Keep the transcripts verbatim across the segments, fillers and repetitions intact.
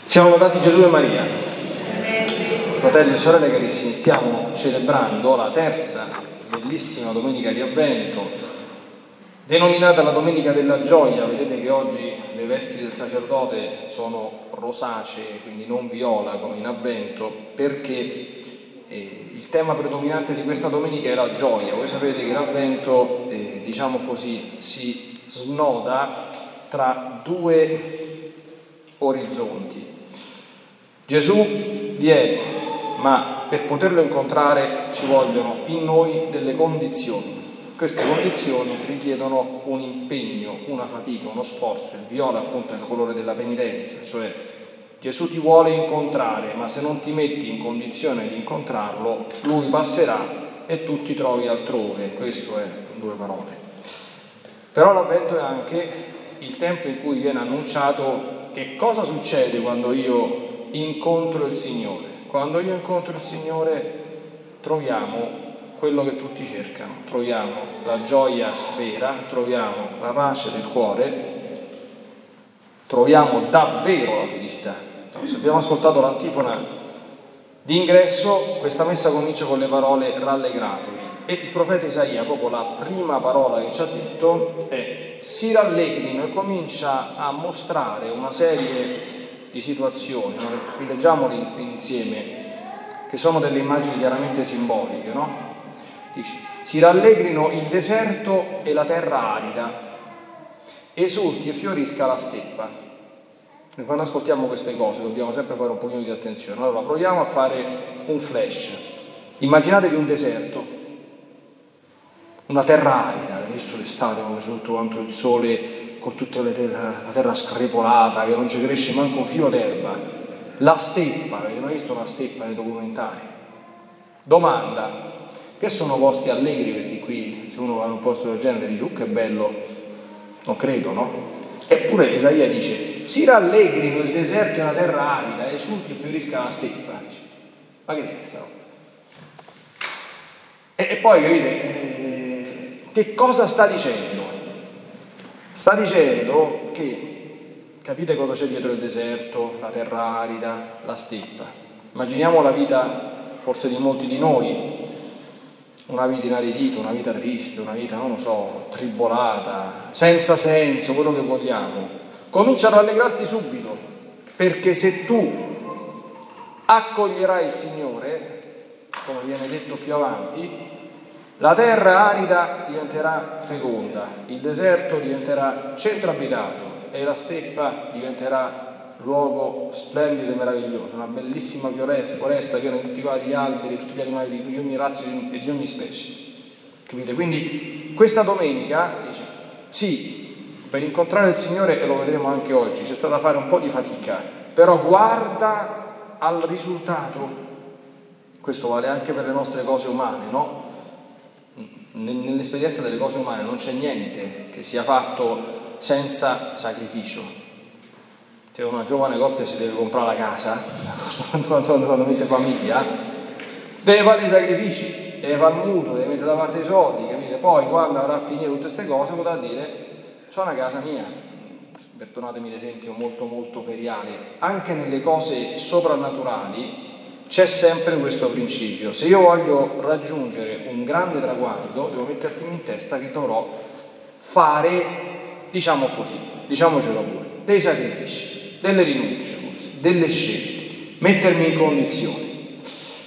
Siamo lodati Gesù e Maria. Fratelli e sorelle carissimi, stiamo celebrando la terza bellissima domenica di Avvento, denominata la Domenica della Gioia. Vedete che oggi le vesti del sacerdote sono rosacee, quindi non viola come in Avvento, perché eh, il tema predominante di questa domenica è la gioia. Voi sapete che l'Avvento, eh, diciamo così, si snoda tra due orizzonti. Gesù viene, ma per poterlo incontrare ci vogliono in noi delle condizioni. Queste condizioni richiedono un impegno, una fatica, uno sforzo. Il viola appunto è il colore della penitenza, cioè Gesù ti vuole incontrare, ma se non ti metti in condizione di incontrarlo, lui passerà e tu ti trovi altrove. Questo è in due parole. Però l'Avvento è anche il tempo in cui viene annunciato che cosa succede quando io incontro il Signore. Quando io incontro il Signore troviamo quello che tutti cercano, troviamo la gioia vera, troviamo la pace del cuore, troviamo davvero la felicità. Se abbiamo ascoltato l'antifona di ingresso, questa messa comincia con le parole rallegratevi, e il profeta Isaia, proprio la prima parola che ci ha detto è si rallegrino, e comincia a mostrare una serie di situazioni, no? Rileggiamole insieme, che sono delle immagini chiaramente simboliche, no? Dice, si rallegrino il deserto e la terra arida, esulti e fiorisca la steppa. E quando ascoltiamo queste cose dobbiamo sempre fare un pochino di attenzione. Allora proviamo a fare un flash. Immaginatevi un deserto, una terra arida, avete visto l'estate quando c'è tutto quanto il sole, con tutta le terra, la terra screpolata, che non ci cresce manco un filo d'erba. La steppa, avete mai visto una steppa nei documentari? Domanda, che sono posti allegri questi qui? Se uno va in un posto del genere dice, oh che bello, non credo, no? Eppure Isaia dice, si rallegrino il deserto e la terra arida, esulti e fiorisca la steppa. Dice, ma che è questa roba? E, e poi, capite, eh, che cosa sta dicendo? Sta dicendo che, capite cosa c'è dietro il deserto, la terra arida, la steppa. Immaginiamo la vita, forse di molti di noi, una vita inaridita, una vita triste, una vita, non lo so, tribolata, senza senso, quello che vogliamo. Comincia a rallegrarti subito, perché se tu accoglierai il Signore, come viene detto più avanti, la terra arida diventerà feconda, il deserto diventerà centro abitato e la steppa diventerà luogo splendido e meraviglioso, una bellissima foresta piena di tutti gli alberi, tutti gli animali di ogni razza e di ogni specie. Capite? Quindi questa domenica dice, sì, per incontrare il Signore, e lo vedremo anche oggi, c'è stata da fare un po' di fatica, però guarda al risultato. Questo vale anche per le nostre cose umane, no? Nell'esperienza delle cose umane non c'è niente che sia fatto senza sacrificio. Se una giovane coppia si deve comprare la casa, quando mette famiglia, deve fare dei sacrifici, deve fare il mutuo, deve mettere da parte i soldi, capite? Poi quando avrà finito tutte queste cose potrà dire, c'ho una casa mia. Perdonatemi l'esempio molto molto feriale. Anche nelle cose soprannaturali c'è sempre questo principio. Se io voglio raggiungere un grande traguardo, devo mettermi in testa che dovrò fare, diciamo così, diciamocelo pure, dei sacrifici, delle rinunce, forse, delle scelte, mettermi in condizioni.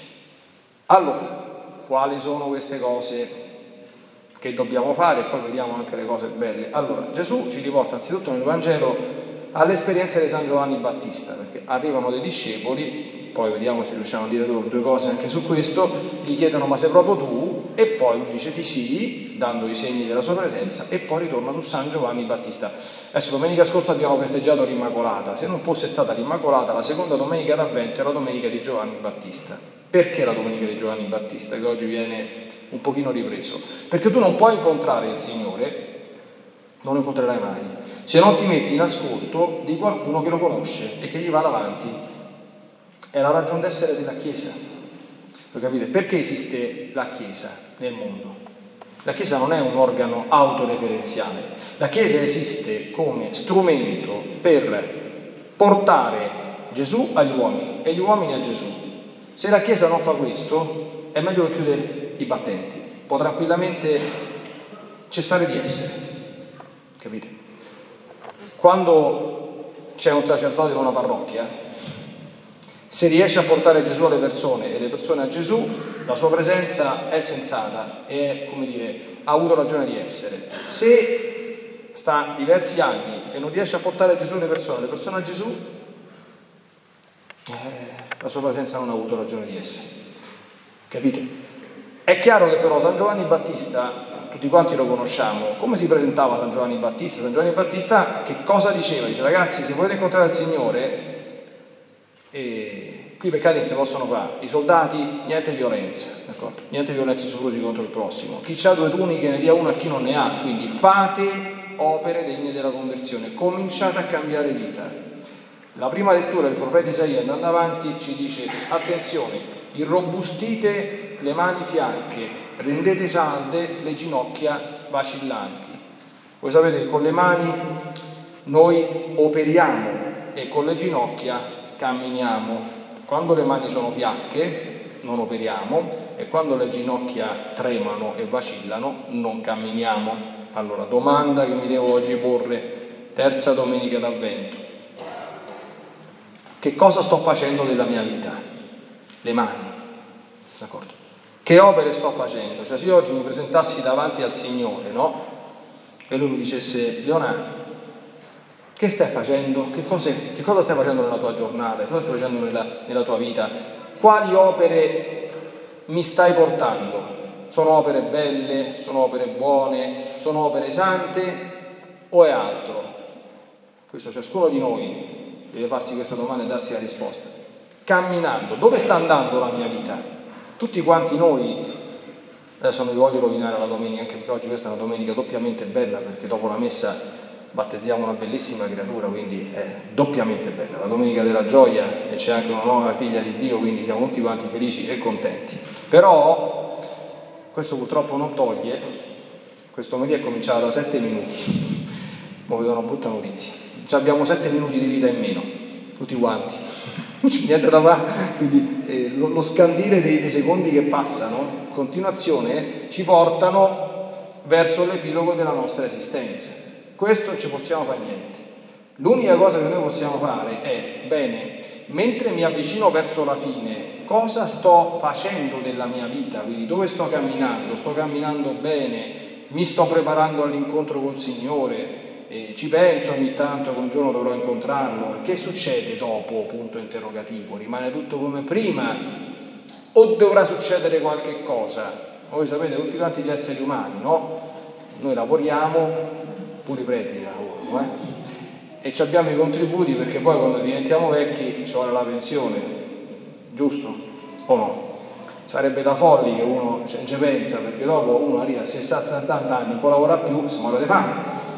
Allora, quali sono queste cose che dobbiamo fare? E poi vediamo anche le cose belle. Allora, Gesù ci riporta anzitutto nel Vangelo all'esperienza di San Giovanni Battista, perché arrivano dei discepoli, poi vediamo se riusciamo a dire due cose anche su questo, gli chiedono ma sei proprio tu? E poi lui dice di sì, dando i segni della sua presenza, e poi ritorna su San Giovanni Battista. Adesso domenica scorsa abbiamo festeggiato l'Immacolata, se non fosse stata l'Immacolata la seconda domenica d'Avvento è la domenica di Giovanni Battista. Perché la domenica di Giovanni Battista, che oggi viene un pochino ripreso? Perché tu non puoi incontrare il Signore, non lo incontrerai mai, se non ti metti in ascolto di qualcuno che lo conosce e che gli va davanti. È la ragione d'essere della Chiesa. Lo capite? Perché esiste la Chiesa nel mondo? La Chiesa non è un organo autoreferenziale. La Chiesa esiste come strumento per portare Gesù agli uomini e gli uomini a Gesù. Se la Chiesa non fa questo, è meglio che chiude i battenti, può tranquillamente cessare di essere, capite? Quando c'è un sacerdote in una parrocchia, se riesce a portare Gesù alle persone e le persone a Gesù, la sua presenza è sensata e, come dire, ha avuto ragione di essere. Se sta diversi anni e non riesce a portare Gesù alle persone, le persone a Gesù, eh, la sua presenza non ha avuto ragione di essere, capite? È chiaro che però San Giovanni Battista, tutti quanti lo conosciamo, come si presentava San Giovanni Battista? San Giovanni Battista che cosa diceva? Dice: ragazzi, se volete incontrare il Signore, e qui i peccati non si possono fare, i soldati niente violenza, d'accordo? Niente violenza soprusi contro il prossimo, chi ha due tuniche ne dia una a chi non ne ha, quindi fate opere degne della conversione, cominciate a cambiare vita. La prima lettura del profeta Isaia, andando avanti, ci dice: attenzione, irrobustite le mani fianche, rendete salde le ginocchia vacillanti. Voi sapete che con le mani noi operiamo e con le ginocchia camminiamo. Quando le mani sono fiacche non operiamo e quando le ginocchia tremano e vacillano non camminiamo. Allora, domanda che mi devo oggi porre, terza domenica d'Avvento: che cosa sto facendo della mia vita? Le mani, d'accordo? Che opere sto facendo? Cioè, se io oggi mi presentassi davanti al Signore, no? E Lui mi dicesse: Leonardo, che stai facendo? Che, cose, che cosa stai facendo nella tua giornata? Che cosa stai facendo nella, nella tua vita? Quali opere mi stai portando? Sono opere belle? Sono opere buone? Sono opere sante? O è altro? Questo ciascuno di noi deve farsi questa domanda e darsi la risposta. Camminando, dove sta andando la mia vita? Tutti quanti noi, adesso non vi voglio rovinare la domenica, anche perché oggi questa è una domenica doppiamente bella, perché dopo la messa battezziamo una bellissima creatura, quindi è doppiamente bella, la domenica della gioia, e c'è anche una nuova figlia di Dio, quindi siamo tutti quanti felici e contenti. Però questo purtroppo non toglie, questo lunedì è cominciato da sette minuti, ma vi do una brutta notizia, cioè abbiamo sette minuti di vita in meno, tutti quanti, niente da fare, quindi eh, lo, lo scandire dei, dei secondi che passano, continuazione, ci portano verso l'epilogo della nostra esistenza. Questo non ci possiamo fare niente. L'unica cosa che noi possiamo fare è: bene, mentre mi avvicino verso la fine, cosa sto facendo della mia vita? Quindi dove sto camminando? Sto camminando bene? Mi sto preparando all'incontro col Signore? Eh, ci penso ogni tanto che un giorno dovrò incontrarlo? Che succede dopo? Punto interrogativo. Rimane tutto come prima? O dovrà succedere qualche cosa? Voi sapete, tutti quanti gli esseri umani, no? Noi lavoriamo, pure i preti lavorano, eh? E ci abbiamo i contributi, perché poi quando diventiamo vecchi ci vuole la pensione, giusto? O no? Sarebbe da folli che uno ci cioè, pensa, perché dopo uno arriva a sessanta settanta anni, non può lavorare più, si muore di fame.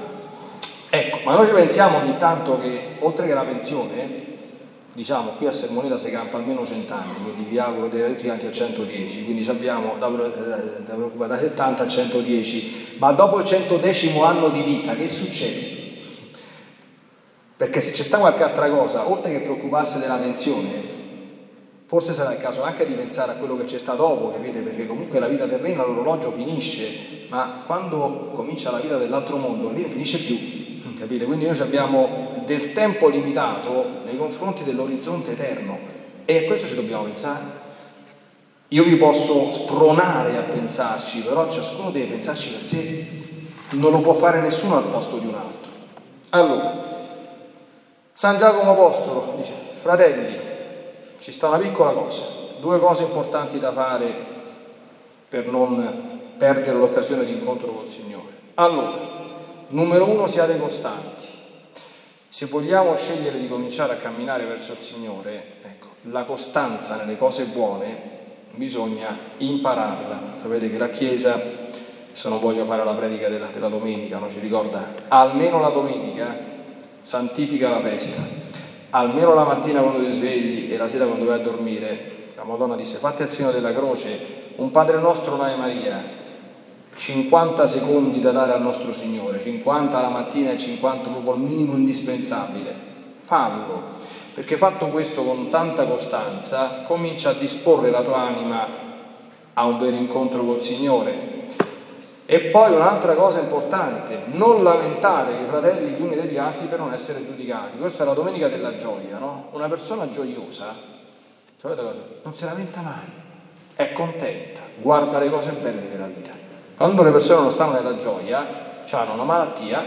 Ecco, ma noi ci pensiamo ogni tanto che oltre che la pensione, diciamo, qui a Sermoneta si campa almeno cento anni, quindi vi auguro di arrivare tutti quanti a centodieci, quindi abbiamo da, da, da, da settanta a centodieci, ma dopo il centodecimo anno di vita che succede? Perché se c'è sta qualche altra cosa, oltre che preoccuparsi della pensione, forse sarà il caso anche di pensare a quello che c'è sta dopo, capite? Perché comunque la vita terrena, l'orologio finisce, ma quando comincia la vita dell'altro mondo, lì non finisce più, capite? Quindi noi abbiamo del tempo limitato nei confronti dell'orizzonte eterno, e a questo ci dobbiamo pensare. Io vi posso spronare a pensarci, però ciascuno deve pensarci per sé, non lo può fare nessuno al posto di un altro. Allora, San Giacomo Apostolo dice: fratelli, ci sta una piccola cosa, due cose importanti da fare per non perdere l'occasione di incontro col Signore. Allora, numero uno, siate costanti. Se vogliamo scegliere di cominciare a camminare verso il Signore, ecco, la costanza nelle cose buone bisogna impararla. Sapete che la Chiesa, se non voglio fare la predica della, della domenica, no, ci ricorda almeno la domenica santifica la festa, almeno la mattina quando ti svegli e la sera quando vai a dormire. La Madonna disse: fate il segno della croce, un Padre nostro, un'Ave Maria, cinquanta secondi da dare al nostro Signore, cinquanta la mattina e cinquanta proprio il minimo indispensabile. Fallo, perché fatto questo con tanta costanza comincia a disporre la tua anima a un vero incontro col Signore. E poi un'altra cosa importante: non lamentatevi, fratelli, gli uni degli altri per non essere giudicati. Questa è la domenica della gioia, no? Una persona gioiosa, sapete cosa? Non si lamenta mai, è contenta, guarda le cose belle della vita. Quando le persone non stanno nella gioia, hanno una malattia,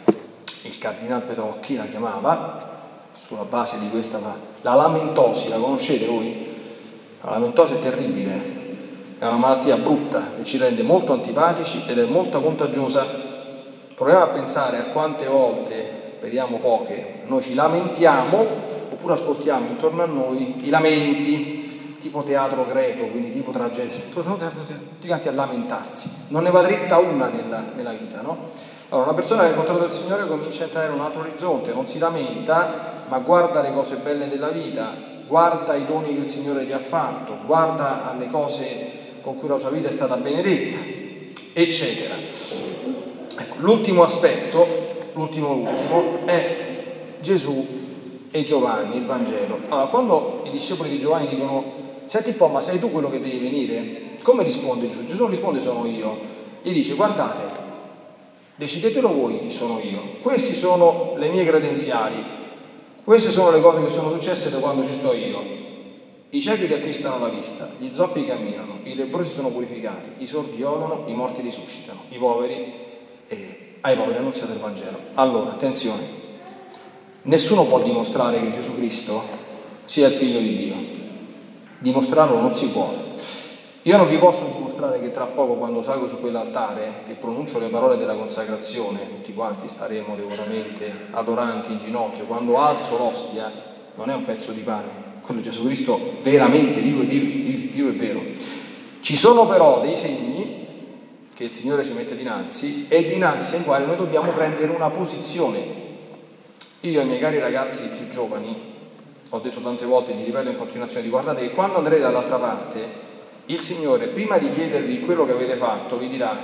il cardinal Petrocchi la chiamava, sulla base di questa, la lamentosi, la conoscete voi? La lamentosi è terribile. È una malattia brutta che ci rende molto antipatici ed è molto contagiosa. Proviamo a pensare a quante volte, speriamo poche, noi ci lamentiamo oppure ascoltiamo intorno a noi i lamenti, tipo teatro greco, quindi tipo tragedia, tutti quanti a lamentarsi. Non ne va dritta una nella, nella vita, no? Allora, una persona che ha incontrato il Signore comincia a entrare in un altro orizzonte, non si lamenta, ma guarda le cose belle della vita, guarda i doni che il Signore gli ha fatto, guarda alle cose con cui la sua vita è stata benedetta, eccetera. Ecco, l'ultimo aspetto, l'ultimo ultimo, è Gesù e Giovanni, il Vangelo. Allora, quando i discepoli di Giovanni dicono: senti un po', ma sei tu quello che devi venire? Come risponde Gesù? Gesù non risponde: sono io. Gli dice: guardate, decidetelo voi chi sono io. Queste sono le mie credenziali, queste sono le cose che sono successe da quando ci sto io. I ciechi riacquistano la vista, gli zoppi camminano, i lebbrosi sono purificati, i sordi odono, i morti risuscitano, i poveri, eh, ai poveri annunziate il Vangelo. Allora, attenzione, nessuno può dimostrare che Gesù Cristo sia il Figlio di Dio. Dimostrarlo non si può. Io non vi posso dimostrare che tra poco, quando salgo su quell'altare e pronuncio le parole della consacrazione, tutti quanti staremo devoutamente adoranti in ginocchio, quando alzo l'ostia, non è un pezzo di pane, quello Gesù Cristo veramente vivo e vivo, vivo e vero. Ci sono però dei segni che il Signore ci mette dinanzi e dinanzi ai quali noi dobbiamo prendere una posizione. Io ai miei cari ragazzi più giovani ho detto tante volte, vi ripeto in continuazione, di guardate che quando andrete dall'altra parte, il Signore, prima di chiedervi quello che avete fatto, vi dirà: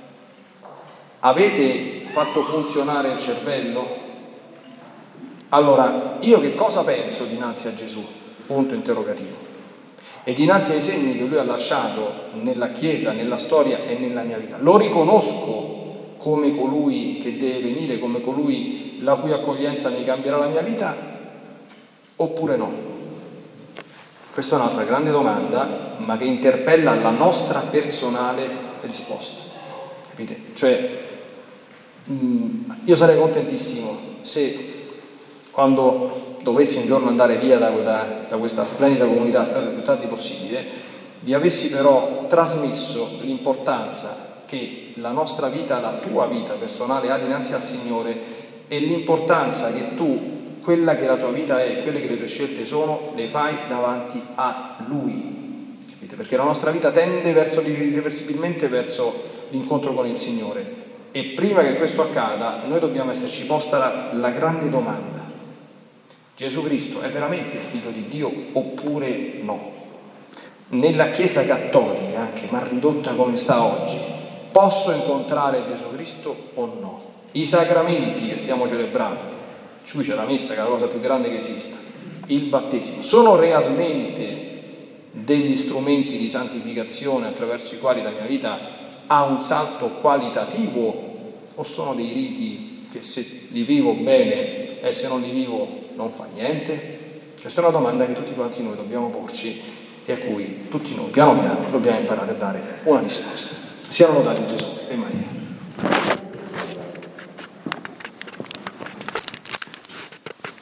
avete fatto funzionare il cervello? Allora, io che cosa penso dinanzi a Gesù? Punto interrogativo. E dinanzi ai segni che Lui ha lasciato nella Chiesa, nella storia e nella mia vita, lo riconosco come colui che deve venire, come colui la cui accoglienza mi cambierà la mia vita, oppure no? Questa è un'altra grande domanda, ma che interpella la nostra personale risposta. Capite? Cioè, mh, io sarei contentissimo se, quando dovessi un giorno andare via da, da, da questa splendida comunità, spero il più tardi possibile, vi avessi però trasmesso l'importanza che la nostra vita, la tua vita personale ha dinanzi al Signore, e l'importanza che tu, quella che la tua vita è, quelle che le tue scelte sono, le fai davanti a Lui. Capite? Perché la nostra vita tende verso, irreversibilmente verso l'incontro con il Signore, e prima che questo accada noi dobbiamo esserci posta la, la grande domanda: Gesù Cristo è veramente il Figlio di Dio oppure no? Nella Chiesa cattolica, anche ma ridotta come sta oggi, posso incontrare Gesù Cristo o no? I sacramenti che stiamo celebrando, qui c'è la messa che è la cosa più grande che esista, il battesimo, sono realmente degli strumenti di santificazione attraverso i quali la mia vita ha un salto qualitativo, o sono dei riti che se li vivo bene e se non li vivo non fa niente? Questa è una domanda che tutti quanti noi dobbiamo porci e a cui tutti noi piano piano dobbiamo imparare a dare una risposta. Siano lodati Gesù e Maria.